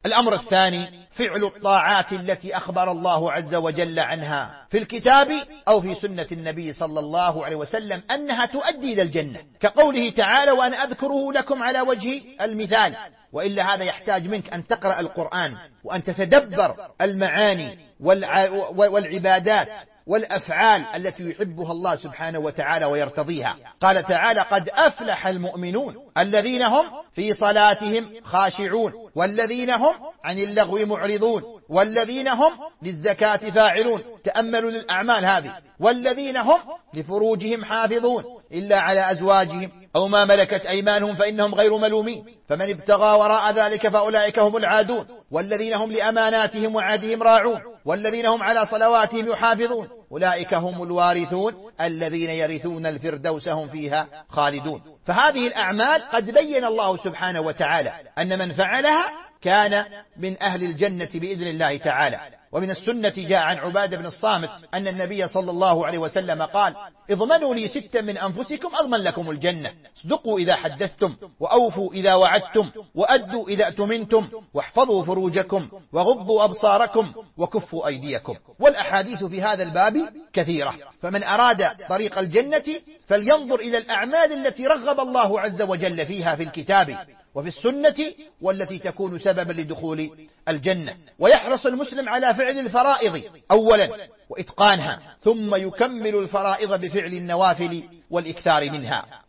الأمر الثاني فعل الطاعات التي أخبر الله عز وجل عنها في الكتاب أو في سنة النبي صلى الله عليه وسلم أنها تؤدي إلى الجنة، كقوله تعالى: وأنا أذكره لكم على وجه المثال. وإلا هذا يحتاج منك أن تقرأ القرآن وأن تتدبر المعاني والعبادات والأفعال التي يحبها الله سبحانه وتعالى ويرتضيها. قال تعالى: قد أفلح المؤمنون الذين هم في صلاتهم خاشعون والذين هم عن اللغو معرضون والذين هم للزكاة فاعلون. تأملوا للأعمال هذه. والذين هم لفروجهم حافظون إلا على أزواجهم أو ما ملكت أيمانهم فإنهم غير ملومين، فمن ابتغى وراء ذلك فأولئك هم العادون. والذين هم لأماناتهم وعهدهم راعون والذين هم على صلواتهم يحافظون أولئك هم الوارثون الذين يرثون الفردوس هم فيها خالدون. فهذه الأعمال قد بين الله سبحانه وتعالى أن من فعلها كان من أهل الجنة بإذن الله تعالى. ومن السنة جاء عن عبادة بن الصامت أن النبي صلى الله عليه وسلم قال: اضمنوا لي 6 من أنفسكم أضمن لكم الجنة: اصدقوا إذا حدثتم، وأوفوا إذا وعدتم، وأدوا إذا أتمنتم، واحفظوا فروجكم، وغضوا أبصاركم، وكفوا أيديكم. والأحاديث في هذا الباب كثيرة، فمن أراد طريق الجنة فلينظر إلى الأعمال التي رغب الله عز وجل فيها في الكتاب وفي السنة والتي تكون سببا لدخول الجنة. ويحرص المسلم على فعل الفرائض أولا وإتقانها، ثم يكمل الفرائض بفعل النوافل والإكثار منها.